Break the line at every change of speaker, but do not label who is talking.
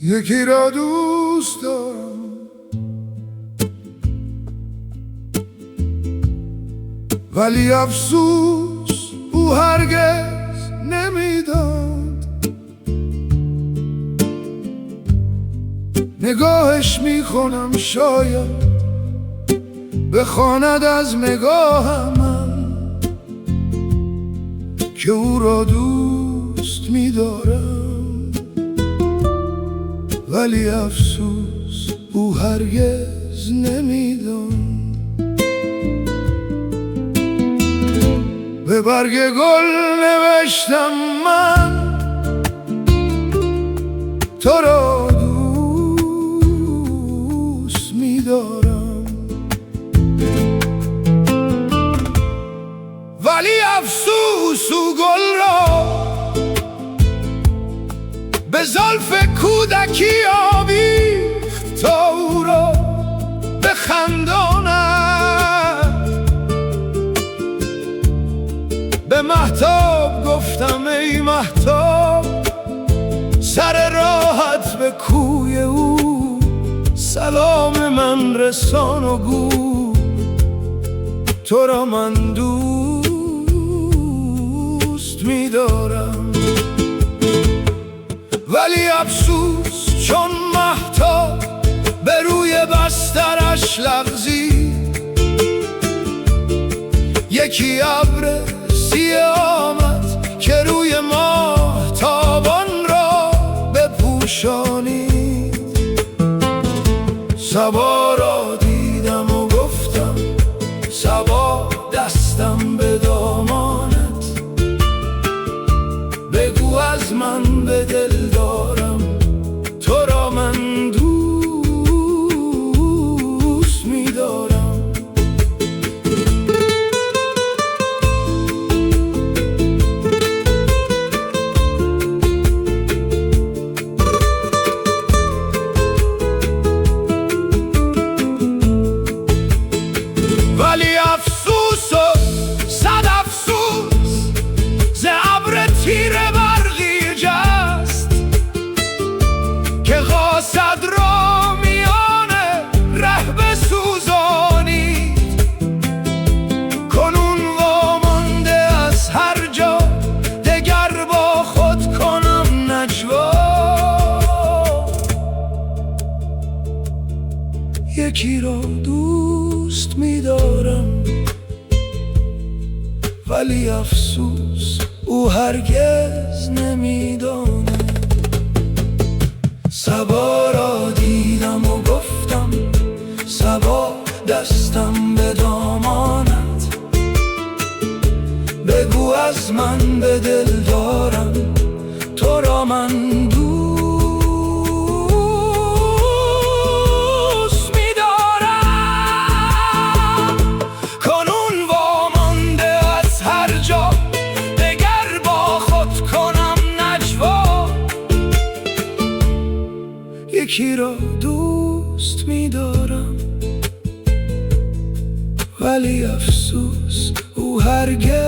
یکی را دوست دارم ولی افسوس او هرگز نمیداد. نگاهش میخونم شاید بخواند از نگاهم که او را دوست می‌دارم، ولی افسوس او هرگز نمی‌داند. به برگ گل نوشتم من تو را دوست می‌دارم، ولی افسوس او گل را به زلف کودکی آویخت تا او را بخنداند. به مهتاب گفتم ای مهتاب سر راحت به کوی او سلام من رسان و گو تو را من دوست می‌دارم. ولی افسوس چون مهتاب به روی بسترش لغزید، یکی ابر سیه آمد که روی ماهتابان را بپوشانید. صبا را دیدم و گفتم صبا دستم به دامانت، بگو از من به دل دارم تو را من دوست می‌دارم. ولی افسوس و صد افسوس ز ابر تیره برقی جست که قاصد را میان ره بسوزانید. کنون وامانده از هر جا دگر با خود کنم نجوا. یکی را دوست می‌دارم ولی افسوس او هرگز نمی‌داند. صبا را دیدم و گفتم صبا دستم به دامانت، بگو از من به دل دارم تو را من یکی را دوست می‌دارم ولی افسوس او هرگز